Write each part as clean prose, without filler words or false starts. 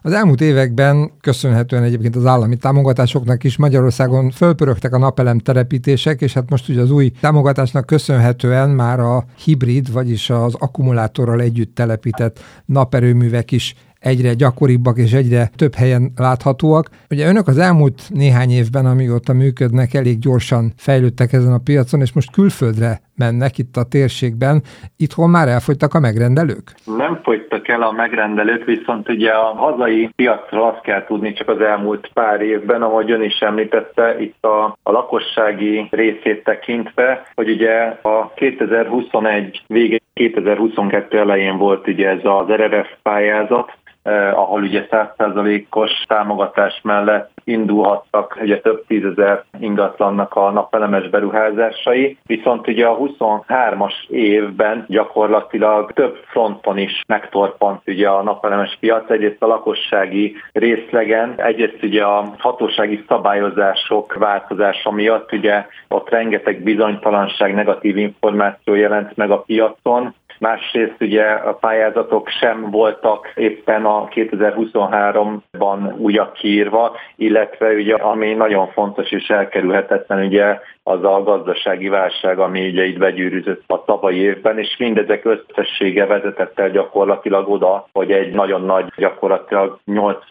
Az elmúlt években köszönhetően egyébként az állami támogatásoknak is Magyarországon fölpörögtek a napelem telepítések, és hát most ugye az új támogatásnak köszönhetően már a hibrid, vagyis az akkumulátorral együtt telepített naperőművek is egyre gyakoribbak és egyre több helyen láthatóak. Ugye önök az elmúlt néhány évben, amióta működnek, elég gyorsan fejlődtek ezen a piacon, és most külföldre mennek itt a térségben. Itthon már elfogytak a megrendelők? Nem fogytak el a megrendelők, viszont ugye a hazai piacról azt kell tudni csak az elmúlt pár évben, ahogy ön is említette, itt a lakossági részét tekintve, hogy ugye a 2021 végén, 2022 elején volt ugye ez az RRF pályázat, ahol ugye 100%-os támogatás mellett indulhattak ugye több tízezer ingatlannak a napelemes beruházásai, viszont ugye a 23-as évben gyakorlatilag több fronton is megtorpant ugye a napelemes piac, egyrészt a lakossági részlegen, egyrészt ugye a hatósági szabályozások változása miatt, ugye ott rengeteg bizonytalanság, negatív információ jelent meg a piacon, másrészt ugye a pályázatok sem voltak éppen a 2023-ban újra kiírva, illetve ugye ami nagyon fontos és elkerülhetetlen ugye az a gazdasági válság, ami ugye itt begyűrűzött a tavalyi évben, és mindezek összessége vezetett el gyakorlatilag oda, hogy egy nagyon nagy, gyakorlatilag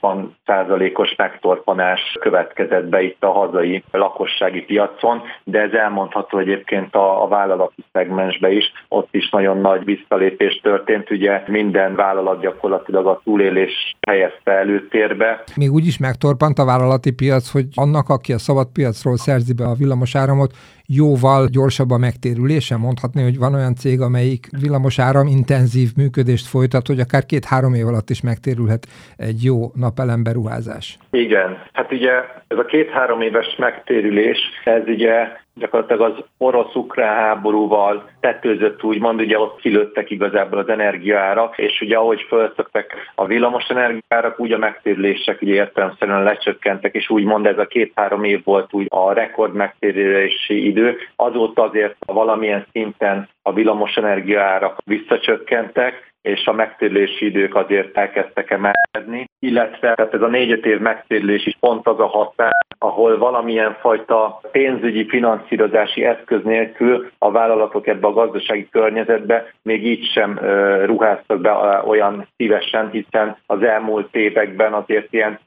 80%-os megtorpanás következett be itt a hazai lakossági piacon, de ez elmondható egyébként a vállalati szegmensbe is, ott is nagyon nagy visszalépés történt, ugye minden vállalat gyakorlatilag a túlélés helyezte előtérbe. Még úgy is megtorpant a vállalati piac, hogy annak, aki a szabad piacról szerzi be a villamosáramot, jóval gyorsabb a megtérülése. Mondhatni, hogy van olyan cég, amelyik villamosáram intenzív működést folytat, hogy akár 2-3 év alatt is megtérülhet egy jó napelem beruházás. Igen, hát ugye ez a 2-3 éves megtérülés, ez ugye gyakorlatilag az orosz-ukrán háborúval tetőzött, úgymond, ugye ott kilőttek igazából az energiaárak, és ugye ahogy felszöktek a villamos energiaárak, úgy a megtérülések ugye értelemszerűen lecsökkentek, és úgymond ez a 2-3 év volt úgy a rekord megtérési idő. Azóta azért valamilyen szinten a villamos energiaárak visszacsökkentek, és a megtérülési idők azért elkezdtek emelkedni, illetve tehát ez a 4-5 év megtérülés is pont az a határ, ahol valamilyen fajta pénzügyi finanszírozási eszköz nélkül a vállalatok ebbe a gazdasági környezetbe még így sem ruháztak be olyan szívesen, hiszen az elmúlt években azért ilyen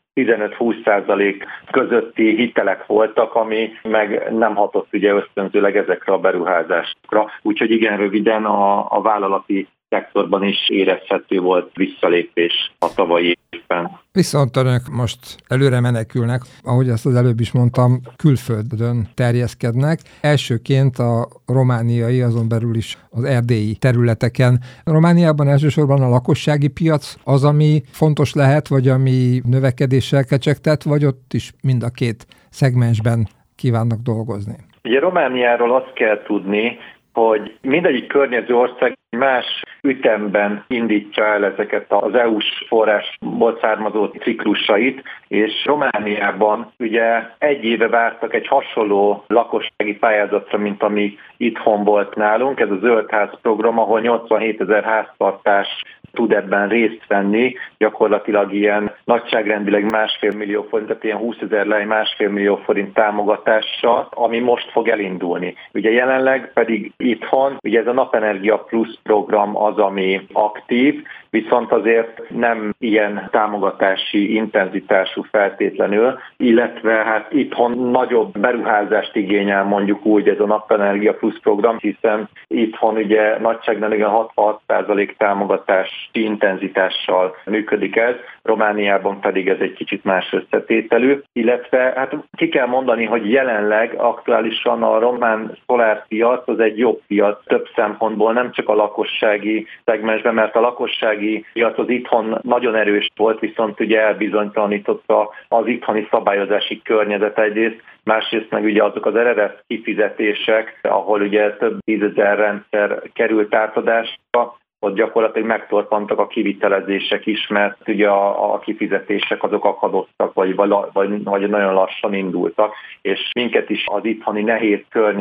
15-20% közötti hitelek voltak, ami meg nem hatott ugye ösztönzőleg ezekre a beruházásokra. Úgyhogy igen, röviden a vállalati szektorban is érezhető volt visszalépés a tavalyi évben. Viszont önök most előre menekülnek, ahogy ezt az előbb is mondtam, külföldön terjeszkednek. Elsőként a romániai, azon belül is az erdélyi területeken. Romániában elsősorban a lakossági piac az, ami fontos lehet, vagy ami növekedéssel kecsegtet, vagy ott is mind a két szegmensben kívánnak dolgozni? Ugye Romániáról azt kell tudni, hogy mindegyik környező ország más ütemben indítja el ezeket az EU-s forrásból származó ciklusait, és Romániában ugye 1 éve vártak egy hasonló lakossági pályázatra, mint ami itthon volt nálunk, ez a Zöldház program, ahol 87 000 háztartás tud ebben részt venni, gyakorlatilag ilyen nagyságrendileg 1,5 millió forint, tehát ilyen 20 000 lej 1,5 millió forint támogatással, ami most fog elindulni. Ugye jelenleg pedig itthon, ugye ez a Napenergia Plus program az, ami aktív, viszont azért nem ilyen támogatási intenzitású feltétlenül, illetve hát itthon nagyobb beruházást igényel mondjuk úgy ez a Napenergia Plus program, hiszen itthon ugye nagyságrendileg 66% támogatási intenzitással működik ez, Romániában pedig ez egy kicsit más összetételű, illetve hát ki kell mondani, hogy jelenleg aktuálisan a román szolárpiac az egy jobb piac több szempontból, nem csak a lakossági szegmensben, mert a lakossági piac az itthon nagyon erős volt, viszont ugye elbizonytalanította az itthoni szabályozási környezet egyrészt, másrészt meg ugye azok az RRF kifizetések, ahol ugye több 10 000 rendszer került átadásra, ott gyakorlatilag megtorpantak a kivitelezések is, mert ugye a kifizetések azok akadoztak, vagy nagyon lassan indultak, és minket is az itthoni nehéz környezet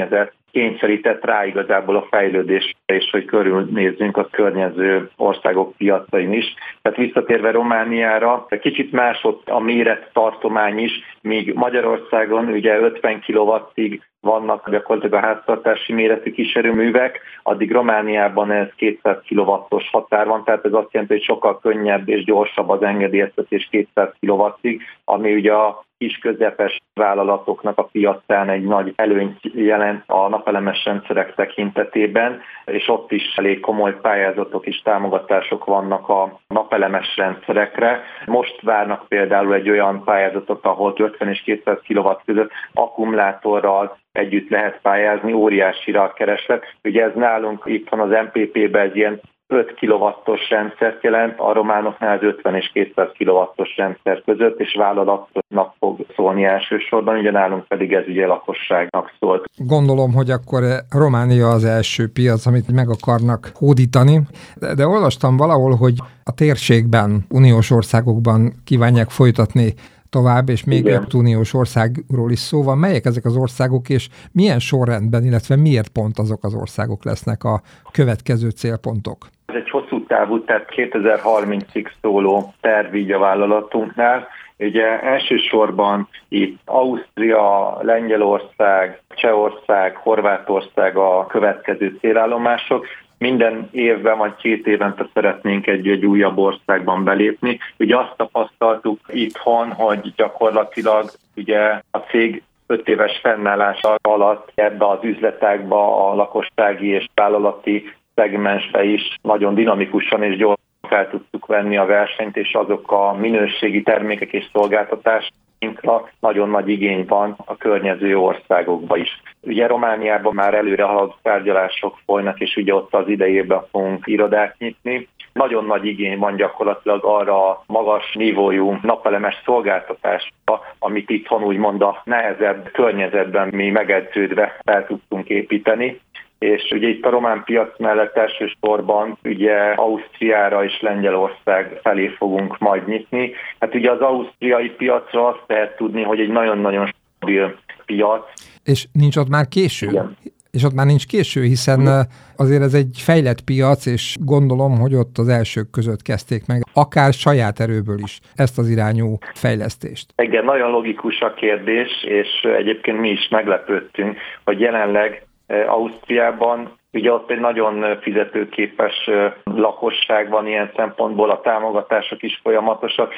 kényszerített rá igazából a fejlődésre, és hogy körülnézzünk a környező országok piacain is. Tehát visszatérve Romániára, kicsit más ott a mérettartomány is, míg Magyarországon ugye 50 kW-ig vannak gyakorlatilag a háztartási méretű kiserőművek, addig Romániában ez 200 kW-os határ van, tehát ez azt jelenti, hogy sokkal könnyebb és gyorsabb az engedélyeztetés 200 kW-ig, ami ugye a kis közepes vállalatoknak a piacán egy nagy előnyt jelent a napelemes rendszerek tekintetében, és ott is elég komoly pályázatok és támogatások vannak a napelemes rendszerekre. Most várnak például egy olyan pályázatot, ahol 50 és 200 kW között akkumulátorral együtt lehet pályázni, óriásira a kereslet. Ugye ez nálunk itt van az MPP-ben egy ilyen 5 kW-os rendszert jelent, a románoknál az 50 és 200 kW-os rendszer között, és vállalatnak fog szólni elsősorban, ugye nálunk pedig ez ugye lakosságnak szólt. Gondolom, hogy akkor Románia az első piac, amit meg akarnak hódítani, de olvastam valahol, hogy a térségben, uniós országokban kívánják folytatni tovább, és még 5 uniós országról is szó van. Melyek ezek az országok, és milyen sorrendben, illetve miért pont azok az országok lesznek a következő célpontok? Ez egy hosszú távú, tehát 2030-ig szóló terv így a vállalatunknál. Ugye elsősorban itt Ausztria, Lengyelország, Csehország, Horvátország a következő célállomások. Minden évben vagy 2 évente szeretnénk egy újabb országban belépni. Ugye azt tapasztaltuk itthon, hogy gyakorlatilag ugye a cég 5 éves fennállása alatt ebbe az üzletágba, a lakossági és vállalati szegmensbe is nagyon dinamikusan és gyorsan fel tudtuk venni a versenyt, és azok a minőségi termékek és szolgáltatásainkra nagyon nagy igény van a környező országokban is. Ugye Romániában már előre haladó tárgyalások folynak, és ugye ott az idejében fogunk irodát nyitni. Nagyon nagy igény van gyakorlatilag arra a magas nívójú napelemes szolgáltatásra, amit itthon úgymond a nehezebb környezetben mi megedződve fel tudtunk építeni. És ugye itt a román piac mellett elsősorban ugye Ausztriára és Lengyelország felé fogunk majd nyitni. Hát ugye az ausztriai piacra azt lehet tudni, hogy egy nagyon-nagyon stabil piac. És nincs ott már késő? Igen. És ott már nincs késő, hiszen azért ez egy fejlett piac, és gondolom, hogy ott az elsők között kezdték meg, akár saját erőből is ezt az irányú fejlesztést. Igen, nagyon logikus a kérdés, és egyébként mi is meglepődtünk, hogy jelenleg Ausztriában ugye ott egy nagyon fizetőképes lakosság van ilyen szempontból, a támogatások is folyamatosak,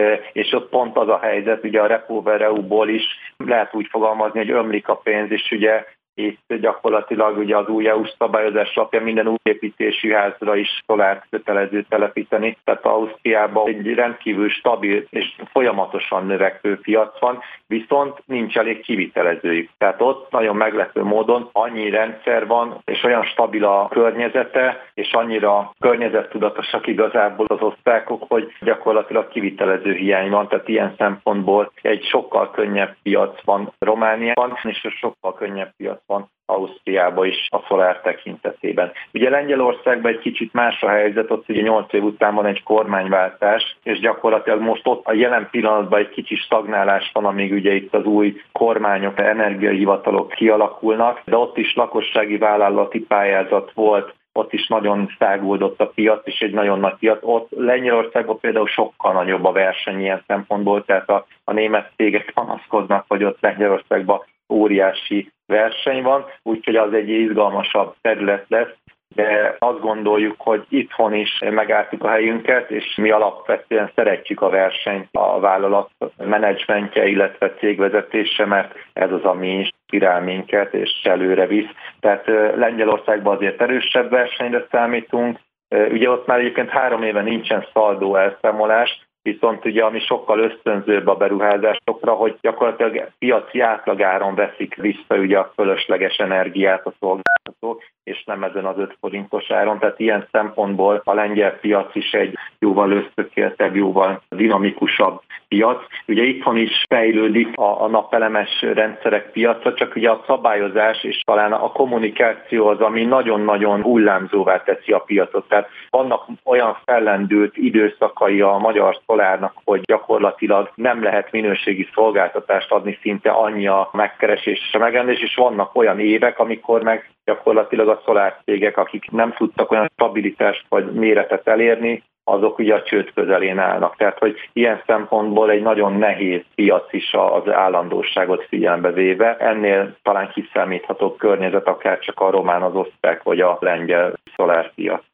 és ott pont az a helyzet, ugye a REPowerEU-ból is lehet úgy fogalmazni, hogy ömlik a pénz, és ugye itt gyakorlatilag ugye az új EU-s szabályozás alapján minden új építésű házra is szolárt kötelező telepíteni. Tehát Ausztriában egy rendkívül stabil és folyamatosan növekvő piac van, viszont nincs elég kivitelezőjük. Tehát ott nagyon meglepő módon annyi rendszer van, és olyan stabil a környezete, és annyira környezettudatosak igazából az osztályok, hogy gyakorlatilag kivitelező hiány van. Tehát ilyen szempontból egy sokkal könnyebb piac van Romániában, és sokkal könnyebb piac van Ausztriában is a szolár tekintetében. Ugye Lengyelországban egy kicsit más a helyzet, ott ugye 8 év után van egy kormányváltás, és gyakorlatilag most ott a jelen pillanatban egy kicsi stagnálás van, amíg ugye itt az új kormányok, energiahivatalok kialakulnak, de ott is lakossági vállalati pályázat volt, ott is nagyon száguldott a piac, és egy nagyon nagy piac. Ott Lengyelországban például sokkal nagyobb a verseny ilyen szempontból, tehát a német cégek panaszkodnak, hogy ott Lengyelországban óriási verseny van, úgyhogy az egy izgalmasabb terület lesz, de azt gondoljuk, hogy itthon is megálltuk a helyünket, és mi alapvetően szeretjük a versenyt, a vállalat menedzsmentje, illetve cégvezetése, mert ez az, ami inspirál minket és előre visz. Tehát Lengyelországban azért erősebb versenyre számítunk, ugye ott már egyébként 3 éve nincsen szaldó elszámolás, viszont ugye ami sokkal ösztönzőbb a beruházásokra, hogy gyakorlatilag piaci átlagáron veszik vissza ugye a fölösleges energiát a szolgáltatók, és nem ezen az 5 forintos áron. Tehát ilyen szempontból a lengyel piac is egy jóval össztökéltebb, jóval dinamikusabb piac. Ugye itthon is fejlődik a napelemes rendszerek piaca, csak ugye a szabályozás és talán a kommunikáció az, ami nagyon-nagyon hullámzóvá teszi a piacot. Tehát vannak olyan fellendült időszakai a magyar szolárnak, hogy gyakorlatilag nem lehet minőségi szolgáltatást adni, szinte annyi a megkeresés és a megrendelés, és vannak olyan évek, amikor meg gyakorlatilag a szolárcégek, akik nem tudtak olyan stabilitást vagy méretet elérni, azok ugye a csőd közelén állnak. Tehát, hogy ilyen szempontból egy nagyon nehéz piac is az állandóságot figyelembe véve. Ennél talán kiszámíthatóbb környezet, akár csak a román, az osztrák vagy a lengyel szolárpiac.